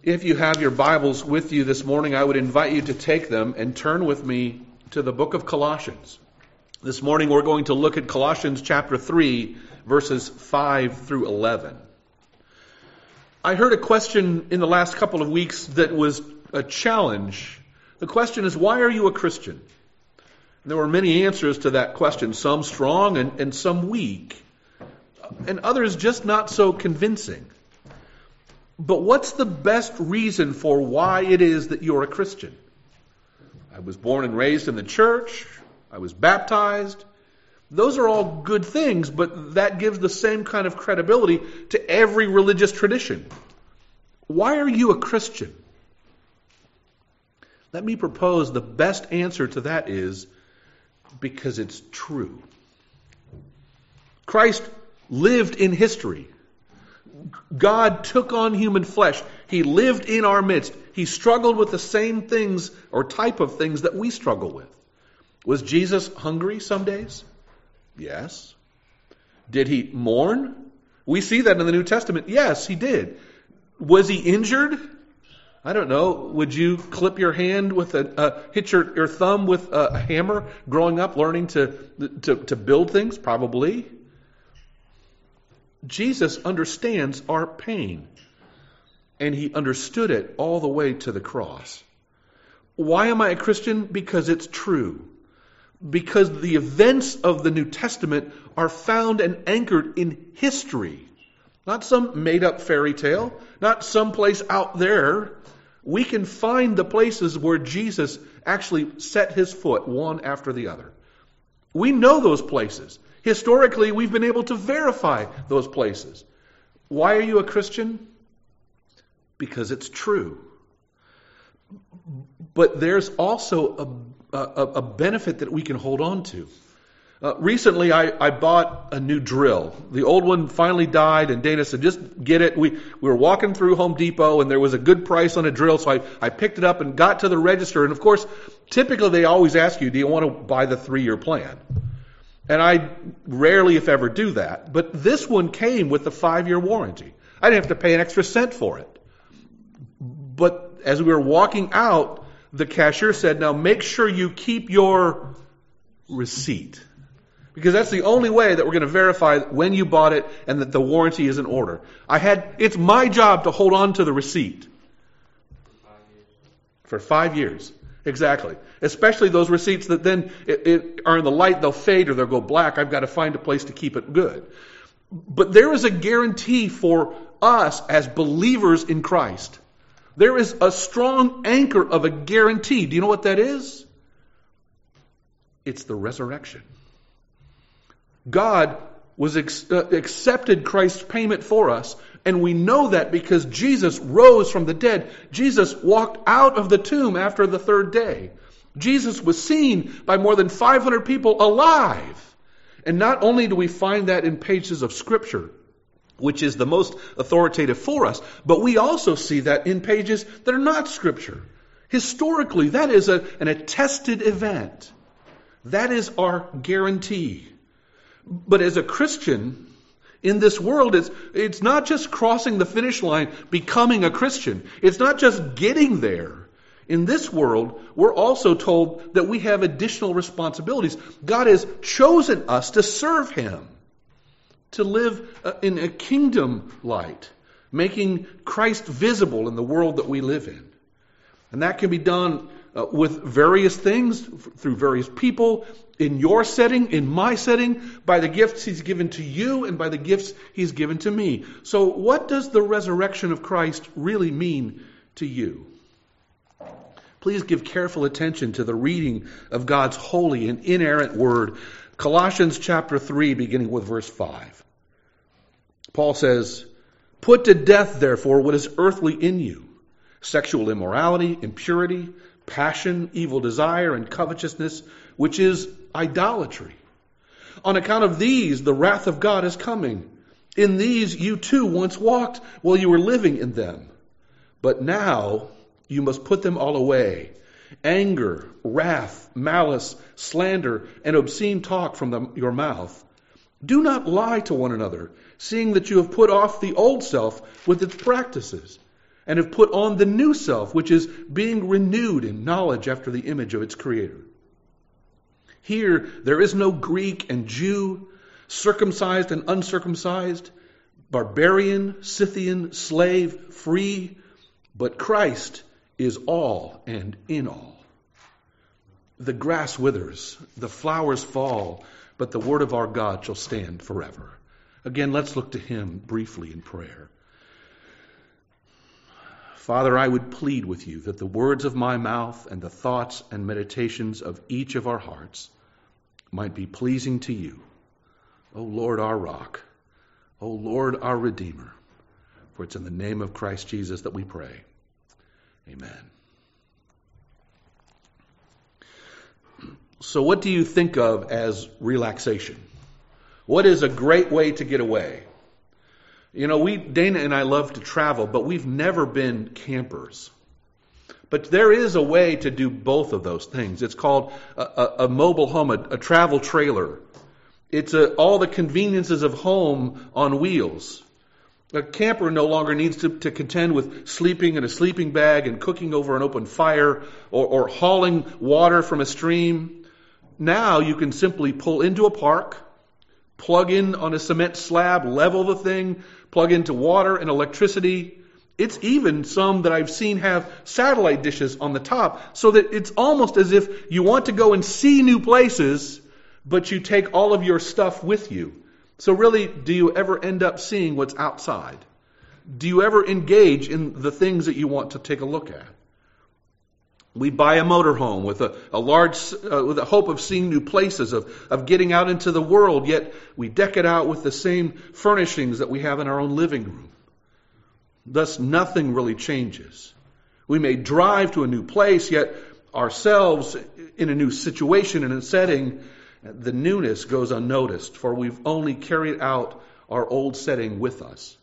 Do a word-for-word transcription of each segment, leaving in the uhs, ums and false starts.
If you have your Bibles with you this morning, I would invite you to take them and turn with me to the book of Colossians. This morning we're going to look at Colossians chapter three, verses five through eleven. I heard a question in the last couple of weeks that was a challenge. The question is, why are you a Christian? And there were many answers to that question, some strong and, and some weak, and others just not so convincing. But what's the best reason for why it is that you're a Christian? I was born and raised in the church. I was baptized. Those are all good things, but that gives the same kind of credibility to every religious tradition. Why are you a Christian? Let me propose the best answer to that is because it's true. Christ lived in history. God took on human flesh. He lived in our midst. He struggled with the same things or type of things that we struggle with. Was Jesus hungry some days? Yes. Did he mourn? We see that in the New Testament. Yes, he did. Was he injured? I don't know. Would you clip your hand with a, uh, hit your, your thumb with a, a hammer growing up, learning to, to, to build things? Probably. Jesus understands our pain, and he understood it all the way to the cross. Why am I a Christian? Because it's true. Because the events of the New Testament are found and anchored in history. Not some made-up fairy tale, not someplace out there. We can find the places where Jesus actually set his foot one after the other. We know those places. Historically, we've been able to verify those places. Why are you a Christian? Because it's true. But there's also a, a, a benefit that we can hold on to. Uh, recently, I, I bought a new drill. The old one finally died, and Dana said, just get it. We, we were walking through Home Depot, and there was a good price on a drill, so I, I picked it up and got to the register. And of course, typically they always ask you, do you want to buy the three-year plan? And I rarely, if ever, do that. But this one came with a five-year warranty. I didn't have to pay an extra cent for it. But as we were walking out, the cashier said, now make sure you keep your receipt. Because that's the only way that we're going to verify when you bought it and that the warranty is in order. I had, it's my job to hold on to the receipt. For five years. Exactly. Especially those receipts that then it, it are in the light, they'll fade or they'll go black. I've got to find a place to keep it good. But there is a guarantee for us as believers in Christ. There is a strong anchor of a guarantee. Do you know what that is? It's the resurrection. God was ex- uh, accepted Christ's payment for us, and we know that because Jesus rose from the dead. Jesus walked out of the tomb after the third day. Jesus was seen by more than five hundred people alive. And not only do we find that in pages of Scripture, which is the most authoritative for us, but we also see that in pages that are not Scripture. Historically, that is a, an attested event. That is our guarantee. But as a Christian, in this world, it's, it's not just crossing the finish line, becoming a Christian. It's not just getting there. In this world, we're also told that we have additional responsibilities. God has chosen us to serve Him, to live in a kingdom light, making Christ visible in the world that we live in. And that can be done uh, with various things, through various people, in your setting, in my setting, by the gifts He's given to you and by the gifts He's given to me. So what does the resurrection of Christ really mean to you? Please give careful attention to the reading of God's holy and inerrant word. Colossians chapter three, beginning with verse five. Paul says, "Put to death, therefore, what is earthly in you, sexual immorality, impurity, passion, evil desire, and covetousness, which is idolatry. On account of these, the wrath of God is coming. In these you too once walked while you were living in them. But now you must put them all away. Anger, wrath, malice, slander, and obscene talk from the, your mouth. Do not lie to one another, seeing that you have put off the old self with its practices, and have put on the new self, which is being renewed in knowledge after the image of its Creator. Here, there is no Greek and Jew, circumcised and uncircumcised, barbarian, Scythian, slave, free, but Christ is all and in all. The grass withers, the flowers fall, but the word of our God shall stand forever. Again, let's look to Him briefly in prayer. Father, I would plead with you that the words of my mouth and the thoughts and meditations of each of our hearts might be pleasing to you, O Lord, our rock, O Lord, our Redeemer. For it's in the name of Christ Jesus that we pray. Amen. So what do you think of as relaxation? What is a great way to get away? You know, we, Dana and I love to travel, but we've never been campers. But there is a way to do both of those things. It's called a, a, a mobile home, a, a travel trailer. It's a, all the conveniences of home on wheels. A camper no longer needs to, to contend with sleeping in a sleeping bag and cooking over an open fire or, or hauling water from a stream. Now you can simply pull into a park, plug in on a cement slab, level the thing, plug into water and electricity. It's even some that I've seen have satellite dishes on the top, so that it's almost as if you want to go and see new places, but you take all of your stuff with you. So really, do you ever end up seeing what's outside? Do you ever engage in the things that you want to take a look at? We buy a motorhome with a, a large, uh, with a hope of seeing new places, of, of getting out into the world, yet we deck it out with the same furnishings that we have in our own living room. Thus, nothing really changes. We may drive to a new place, yet ourselves in a new situation and a setting, the newness goes unnoticed, for we've only carried out our old setting with us.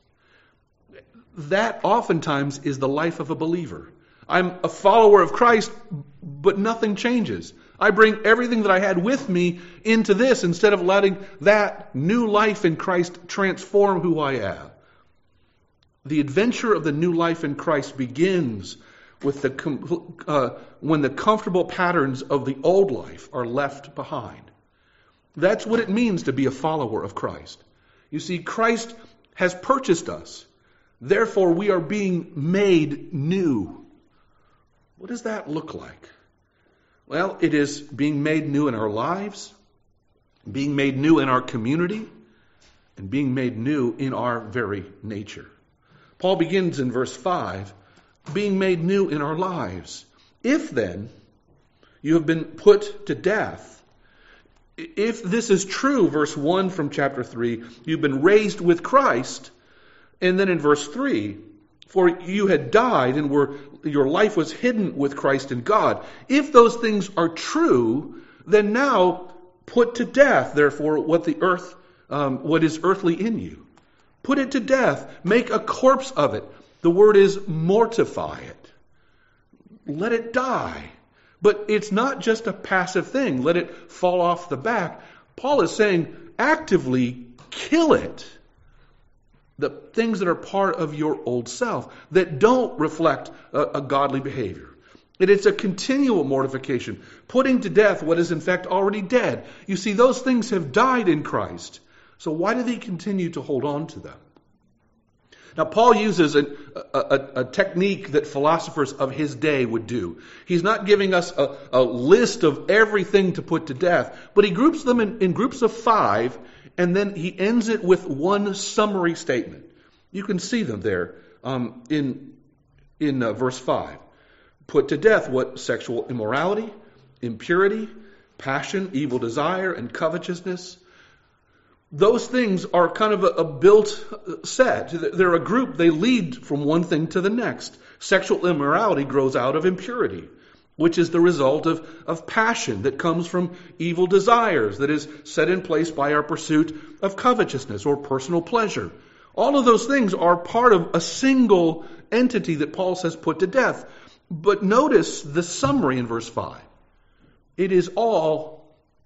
That oftentimes is the life of a believer. I'm a follower of Christ, but nothing changes. I bring everything that I had with me into this instead of letting that new life in Christ transform who I am. The adventure of the new life in Christ begins with the uh, when the comfortable patterns of the old life are left behind. That's what it means to be a follower of Christ. You see, Christ has purchased us. Therefore, we are being made new. What does that look like? Well, it is being made new in our lives, being made new in our community, and being made new in our very nature. Paul begins in verse five, being made new in our lives. If then you have been put to death, if this is true, verse one from chapter three, you've been raised with Christ, and then in verse three, for you had died and were your life was hidden with Christ in God. If those things are true, then now put to death, therefore, what the earth, um, what is earthly in you. Put it to death. Make a corpse of it. The word is mortify it. Let it die. But it's not just a passive thing. Let it fall off the back. Paul is saying actively kill it. The things that are part of your old self that don't reflect a, a godly behavior. It is a continual mortification, putting to death what is in fact already dead. You see, those things have died in Christ. So why do they continue to hold on to them? Now, Paul uses a, a, a technique that philosophers of his day would do. He's not giving us a, a list of everything to put to death, but he groups them in, in groups of five, and then he ends it with one summary statement. You can see them there um, in, in uh, verse five. Put to death what? Sexual immorality, impurity, passion, evil desire, and covetousness. Those things are kind of a, a built set. They're a group. They lead from one thing to the next. Sexual immorality grows out of impurity, which is the result of, of passion that comes from evil desires that is set in place by our pursuit of covetousness or personal pleasure. All of those things are part of a single entity that Paul says put to death. But notice the summary in verse five. It is all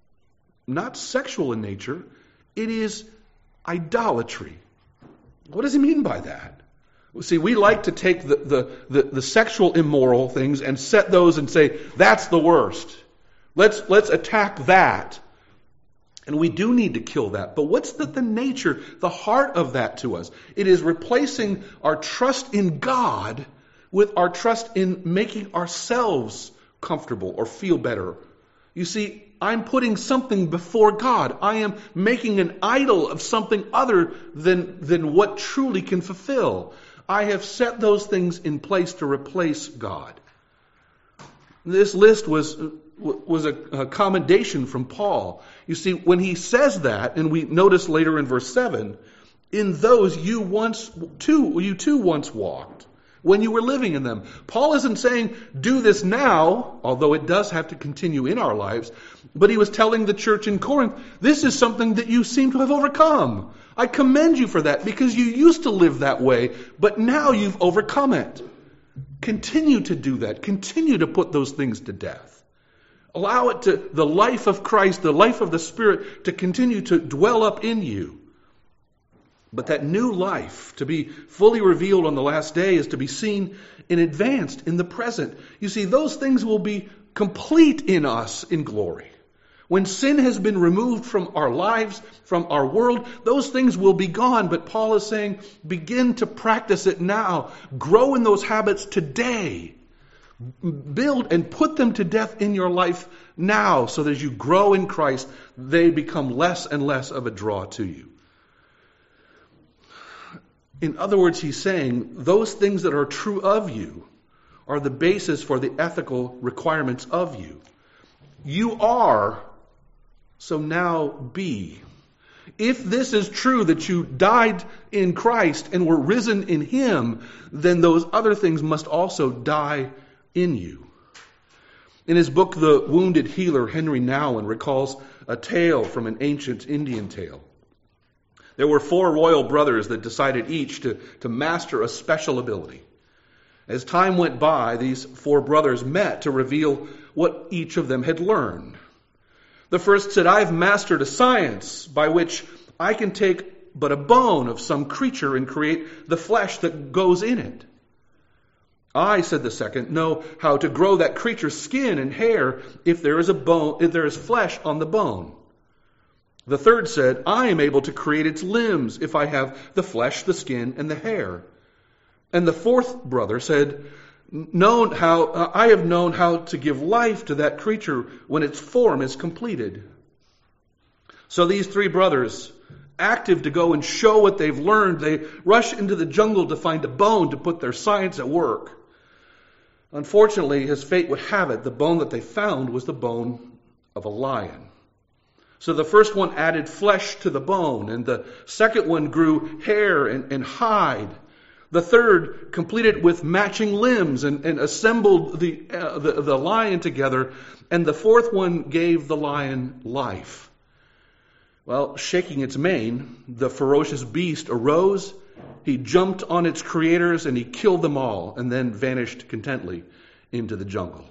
not sexual in nature. It is idolatry. What does he mean by that? See, we like to take the, the, the, the sexual immoral things and set those and say, that's the worst. Let's, let's attack that. And we do need to kill that. But what's the, the nature, the heart of that to us? It is replacing our trust in God with our trust in making ourselves comfortable or feel better. You see, I'm putting something before God. I am making an idol of something other than, than what truly can fulfill. I have set those things in place to replace God. This list was, was a, a commendation from Paul. You see, when he says that, and we notice later in verse seven, in those you once too, you too once walked, when you were living in them. Paul isn't saying, do this now, although it does have to continue in our lives, but he was telling the church in Corinth, this is something that you seem to have overcome. I commend you for that because you used to live that way, but now you've overcome it. Continue to do that. Continue to put those things to death. Allow it to, the life of Christ, the life of the Spirit, to continue to dwell up in you. But that new life, to be fully revealed on the last day, is to be seen in advance, in the present. You see, those things will be complete in us in glory. When sin has been removed from our lives, from our world, those things will be gone. But Paul is saying, begin to practice it now. Grow in those habits today. Build and put them to death in your life now, so that as you grow in Christ, they become less and less of a draw to you. In other words, he's saying, those things that are true of you are the basis for the ethical requirements of you. You are, so now be. If this is true, that you died in Christ and were risen in Him, then those other things must also die in you. In his book, The Wounded Healer, Henry Nouwen recalls a tale from an ancient Indian tale. There were four royal brothers that decided each to, to master a special ability. As time went by, these four brothers met to reveal what each of them had learned. The first said, I've mastered a science by which I can take but a bone of some creature and create the flesh that goes in it. I, said the second, know how to grow that creature's skin and hair if there is a bone, if there is flesh on the bone. The third said, I am able to create its limbs if I have the flesh, the skin, and the hair. And the fourth brother said, known how uh, I have known how to give life to that creature when its form is completed. So these three brothers, active to go and show what they've learned, they rush into the jungle to find a bone to put their science at work. Unfortunately, as fate would have it, the bone that they found was the bone of a lion. So the first one added flesh to the bone, and the second one grew hair and, and hide. The third completed with matching limbs and, and assembled the, uh, the the lion together, and the fourth one gave the lion life. Well, shaking its mane, the ferocious beast arose. He jumped on its creators and he killed them all, and then vanished contently into the jungle.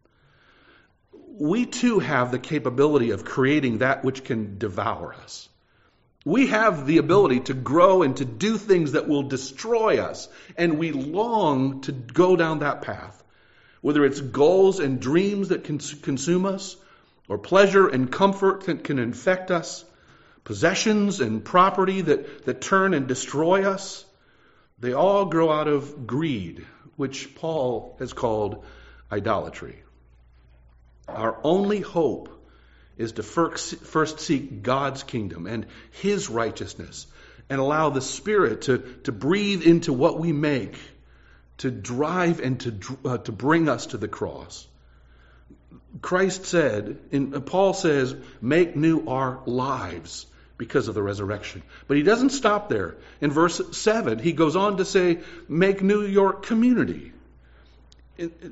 We too have the capability of creating that which can devour us. We have the ability to grow and to do things that will destroy us, and we long to go down that path. Whether it's goals and dreams that can consume us, or pleasure and comfort that can infect us, possessions and property that, that turn and destroy us, they all grow out of greed, which Paul has called idolatry. Our only hope is to first seek God's kingdom and His righteousness, and allow the Spirit to, to breathe into what we make, to drive and to, uh, to bring us to the cross. Christ said, and Paul says, make new our lives because of the resurrection. But he doesn't stop there. In verse seven, he goes on to say, make new your community. It, it,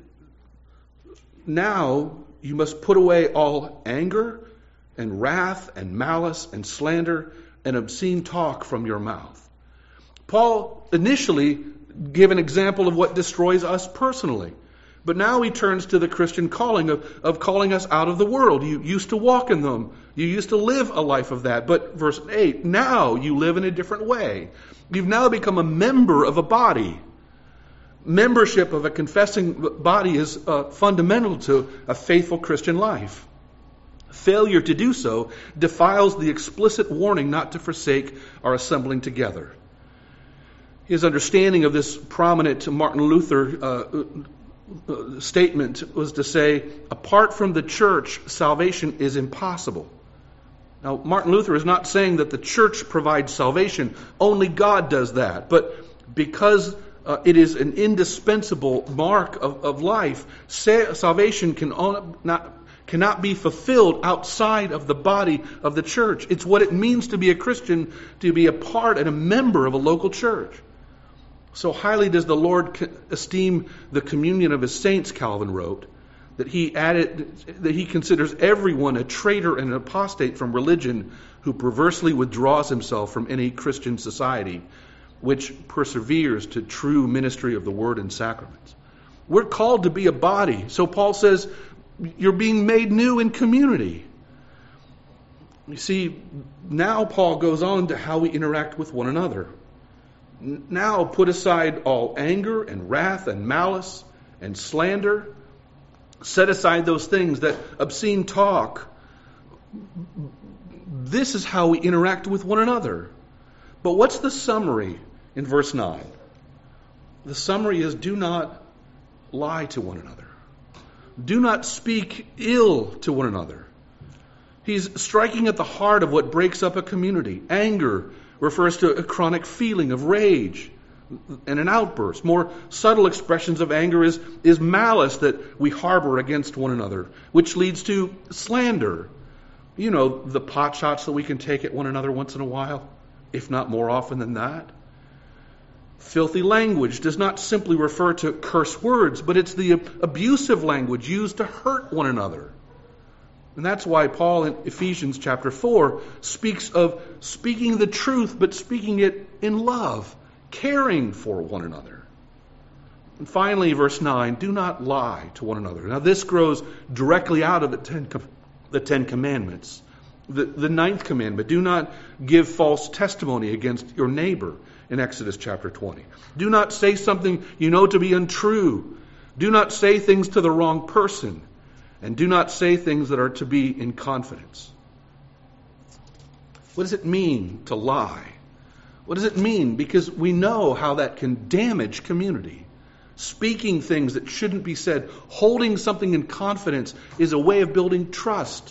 now you must put away all anger and wrath and malice and slander and obscene talk from your mouth. Paul initially gave an example of what destroys us personally. But now he turns to the Christian calling of, of calling us out of the world. You used to walk in them. You used to live a life of that. But verse eight, now you live in a different way. You've now become a member of a body. Membership of a confessing body is uh, fundamental to a faithful Christian life. Failure to do so defiles the explicit warning not to forsake our assembling together. His understanding of this prominent Martin Luther uh, uh, statement was to say, apart from the church, salvation is impossible. Now, Martin Luther is not saying that the church provides salvation. Only God does that. But because uh, it is an indispensable mark of, of life, salvation can not, cannot be fulfilled outside of the body of the church. It's what it means to be a Christian, to be a part and a member of a local church. So highly does the Lord esteem the communion of his saints, Calvin wrote, that he added that he considers everyone a traitor and an apostate from religion who perversely withdraws himself from any Christian society which perseveres to true ministry of the word and sacraments. We're called to be a body. So Paul says you're being made new in community. You see, now Paul goes on to how we interact with one another. Now put aside all anger and wrath and malice and slander. Set aside those things, that obscene talk. This is how we interact with one another. But what's the summary in verse nine? The summary is, do not lie to one another. Do not speak ill to one another. He's striking at the heart of what breaks up a community. Anger refers to a chronic feeling of rage and an outburst. More subtle expressions of anger is, is malice that we harbor against one another, which leads to slander. You know, the pot shots that we can take at one another once in a while, if not more often than that. Filthy language does not simply refer to curse words, but it's the abusive language used to hurt one another. And that's why Paul in Ephesians chapter four speaks of speaking the truth, but speaking it in love, caring for one another. And finally, verse nine, do not lie to one another. Now this grows directly out of the Ten, the Ten Commandments. The, the ninth commandment, do not give false testimony against your neighbor in Exodus chapter twenty. Do not say something you know to be untrue. Do not say things to the wrong person. And do not say things that are to be in confidence. What does it mean to lie? What does it mean? Because we know how that can damage community. Speaking things that shouldn't be said, holding something in confidence is a way of building trust.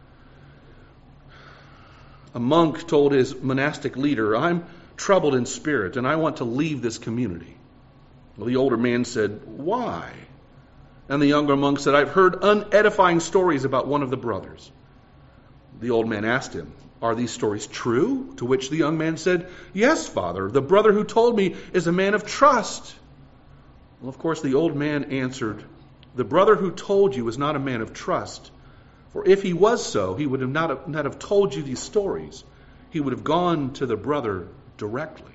A monk told his monastic leader, I'm troubled in spirit and I want to leave this community. Well, the older man said, why? And the younger monk said, I've heard unedifying stories about one of the brothers. The old man asked him, are these stories true? To which the young man said, yes, Father. The brother who told me is a man of trust. Well, of course, the old man answered, the brother who told you is not a man of trust. For if he was so, he would have not, have not have told you these stories. He would have gone to the brother directly.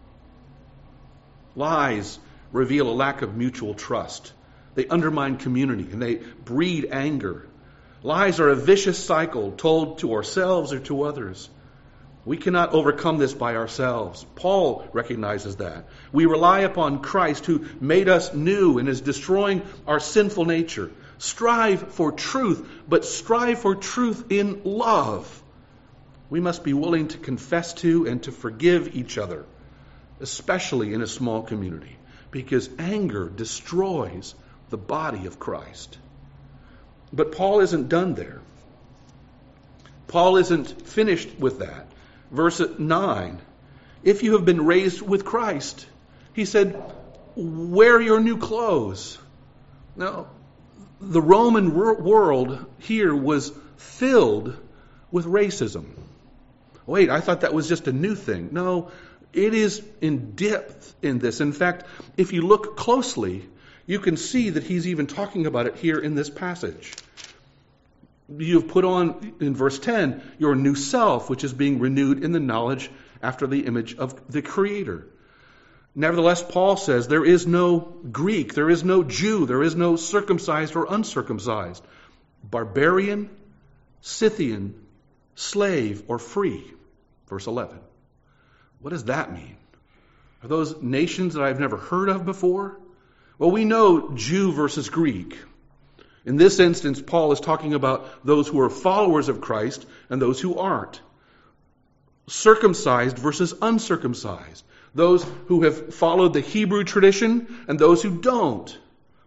Lies reveal a lack of mutual trust. They undermine community and they breed anger. Lies are a vicious cycle told to ourselves or to others. We cannot overcome this by ourselves. Paul recognizes that. We rely upon Christ who made us new and is destroying our sinful nature. Strive for truth, but strive for truth in love. We must be willing to confess to and to forgive each other, especially in a small community, because anger destroys the body of Christ. But Paul isn't done there. Paul isn't finished with that. Verse nine, if you have been raised with Christ, he said, wear your new clothes. Now, the Roman world here was filled with racism. Wait, I thought that was just a new thing. No, it is in depth in this. In fact, if you look closely, you can see that he's even talking about it here in this passage. You've put on, in verse ten, your new self, which is being renewed in the knowledge after the image of the Creator. Nevertheless, Paul says there is no Greek, there is no Jew, there is no circumcised or uncircumcised, barbarian, Scythian, slave, or free. Verse eleven. What does that mean? Are those nations that I've never heard of before? Well, we know Jew versus Greek. In this instance, Paul is talking about those who are followers of Christ and those who aren't. Circumcised versus uncircumcised. Those who have followed the Hebrew tradition and those who don't.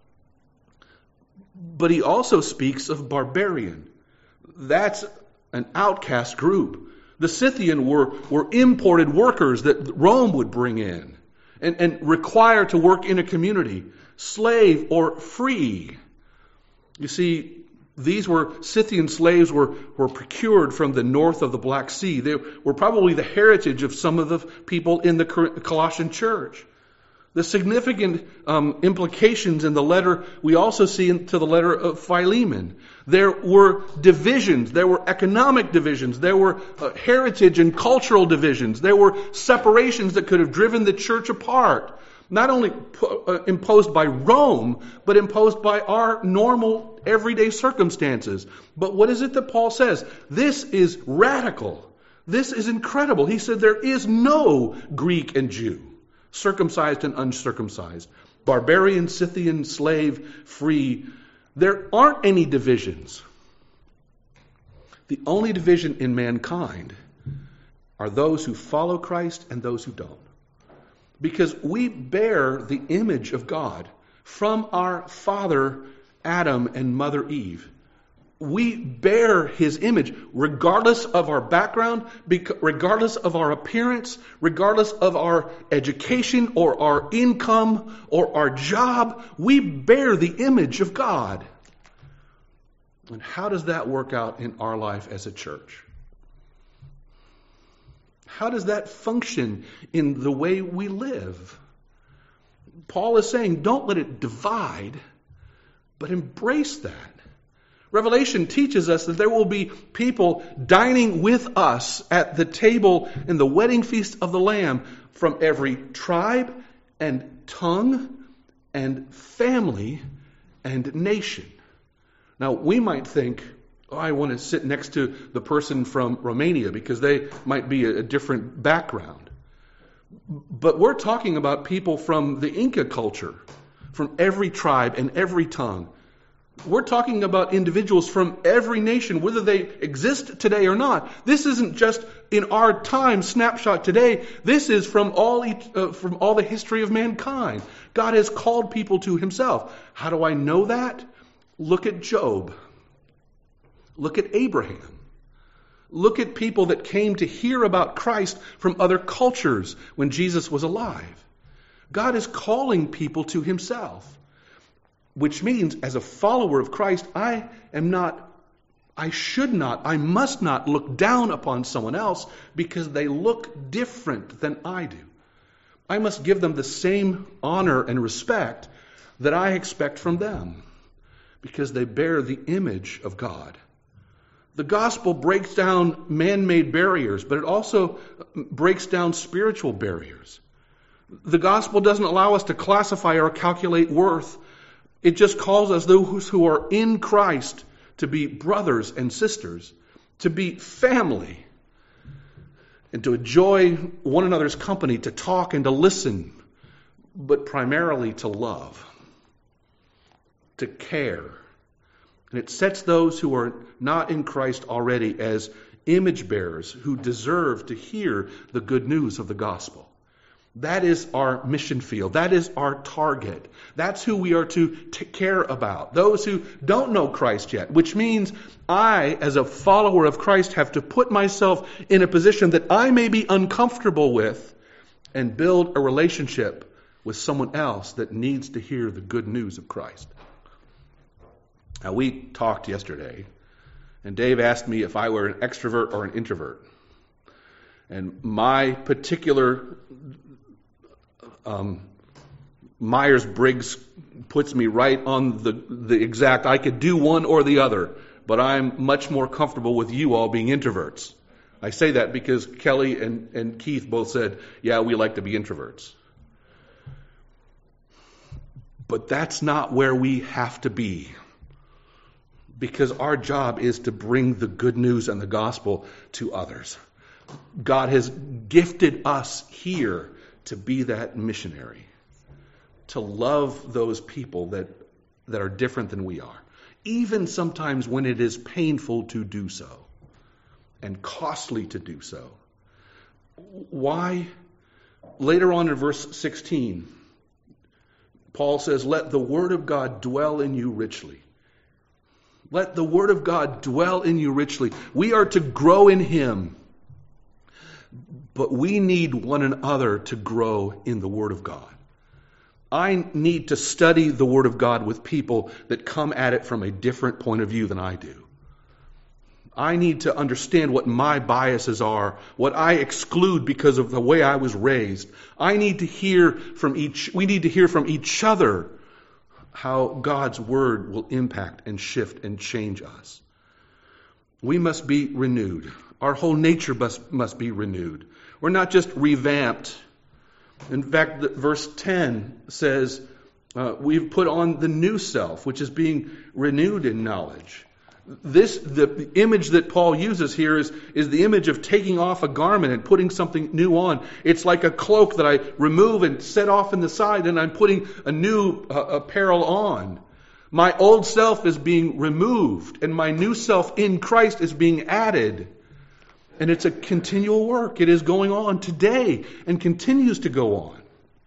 But he also speaks of barbarian. That's an outcast group. The Scythian were, were imported workers that Rome would bring in and, and require to work in a community, slave or free. You see, these were Scythian slaves were, were procured from the north of the Black Sea. They were probably the heritage of some of the people in the Colossian church. The significant um, implications in the letter we also see into the letter of Philemon. There were divisions. There were economic divisions. There were uh, heritage and cultural divisions. There were separations that could have driven the church apart. Not only po- uh, imposed by Rome, but imposed by our normal everyday circumstances. But what is it that Paul says? This is radical. This is incredible. He said there is no Greek and Jew, circumcised and uncircumcised, barbarian, Scythian, slave, free. There aren't any divisions. The only division in mankind are those who follow Christ and those who don't. Because we bear the image of God from our father Adam and mother Eve. We bear his image regardless of our background, regardless of our appearance, regardless of our education or our income or our job. We bear the image of God. And how does that work out in our life as a church? How does that function in the way we live? Paul is saying, don't let it divide, but embrace that. Revelation teaches us that there will be people dining with us at the table in the wedding feast of the Lamb from every tribe and tongue and family and nation. Now, we might think, oh, I want to sit next to the person from Romania because they might be a different background. But we're talking about people from the Inca culture, from every tribe and every tongue. We're talking about individuals from every nation, whether they exist today or not. This isn't just in our time snapshot today. This is from all uh, from all the history of mankind. God has called people to himself. How do I know that? Look at Job. Look at Abraham. Look at people that came to hear about Christ from other cultures when Jesus was alive. God is calling people to himself. Which means, as a follower of Christ, I am not, I should not, I must not look down upon someone else because they look different than I do. I must give them the same honor and respect that I expect from them because they bear the image of God. The gospel breaks down man-made barriers, but it also breaks down spiritual barriers. The gospel doesn't allow us to classify or calculate worth. It just calls us, those who are in Christ, to be brothers and sisters, to be family, and to enjoy one another's company, to talk and to listen, but primarily to love, to care. And it sets those who are not in Christ already as image bearers who deserve to hear the good news of the gospel. That is our mission field. That is our target. That's who we are to take care about. Those who don't know Christ yet, which means I, as a follower of Christ, have to put myself in a position that I may be uncomfortable with and build a relationship with someone else that needs to hear the good news of Christ. Now, we talked yesterday, and Dave asked me if I were an extrovert or an introvert. And my particular Um, Myers-Briggs puts me right on the, the exact, I could do one or the other, but I'm much more comfortable with you all being introverts. I say that because Kelly and, and Keith both said, yeah, we like to be introverts. But that's not where we have to be. Because our job is to bring the good news and the gospel to others. God has gifted us here to be that missionary. To love those people that, that are different than we are. Even sometimes when it is painful to do so. And costly to do so. Why? Later on in verse sixteen, Paul says, let the word of God dwell in you richly. Let the word of God dwell in you richly. We are to grow in him. But we need one another to grow in the word of God. I need to study the word of God with people that come at it from a different point of view than I do. I need to understand what my biases are, what I exclude because of the way I was raised. I need to hear from each, we need to hear from each other how God's word will impact and shift and change us. We must be renewed. Our whole nature must, must be renewed. We're not just revamped. In fact, the, verse ten says, uh, we've put on the new self, which is being renewed in knowledge. This, the, the image that Paul uses here is, is the image of taking off a garment and putting something new on. It's like a cloak that I remove and set off in the side, and I'm putting a new uh, apparel on. My old self is being removed, and my new self in Christ is being added. And it's a continual work. It is going on today and continues to go on.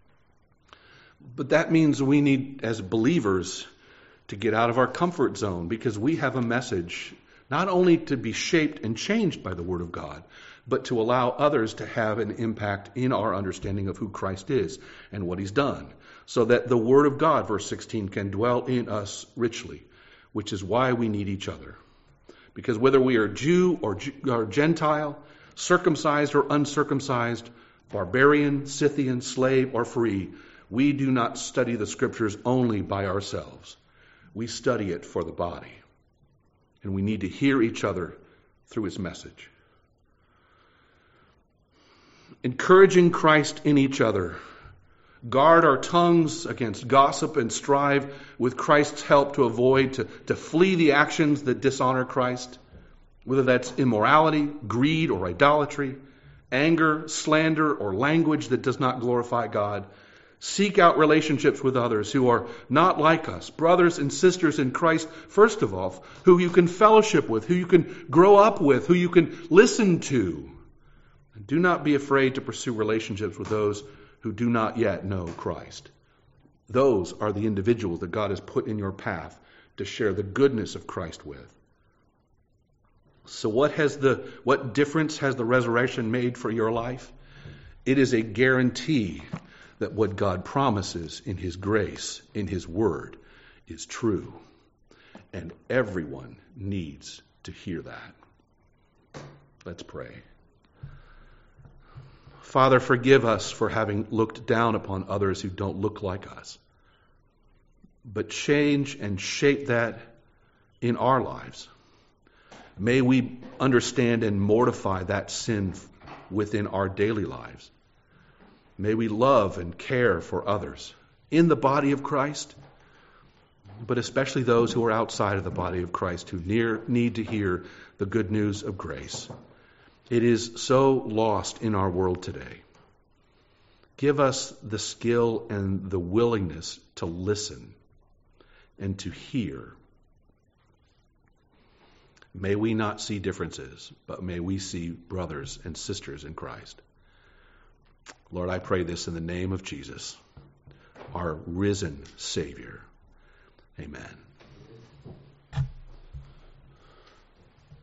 But that means we need, as believers, to get out of our comfort zone, because we have a message not only to be shaped and changed by the Word of God, but to allow others to have an impact in our understanding of who Christ is and what He's done, so that the Word of God, verse sixteen, can dwell in us richly, which is why we need each other. Because whether we are Jew or, or Gentile, circumcised or uncircumcised, barbarian, Scythian, slave or free, we do not study the Scriptures only by ourselves. We study it for the body. And we need to hear each other through His message. Encouraging Christ in each other. Guard our tongues against gossip and strive with Christ's help to avoid, to, to flee the actions that dishonor Christ. Whether that's immorality, greed, or idolatry, anger, slander, or language that does not glorify God. Seek out relationships with others who are not like us, brothers and sisters in Christ, first of all, who you can fellowship with, who you can grow up with, who you can listen to. And do not be afraid to pursue relationships with those who do not yet know Christ. Those are the individuals that God has put in your path to share the goodness of Christ with. So what has the what difference has the resurrection made for your life? It is a guarantee that what God promises in His grace, in His Word, is true. And everyone needs to hear that. Let's pray. Father, forgive us for having looked down upon others who don't look like us. But change and shape that in our lives. May we understand and mortify that sin within our daily lives. May we love and care for others in the body of Christ, but especially those who are outside of the body of Christ who near, need to hear the good news of grace. It is so lost in our world today. Give us the skill and the willingness to listen and to hear. May we not see differences, but may we see brothers and sisters in Christ. Lord, I pray this in the name of Jesus, our risen Savior. Amen.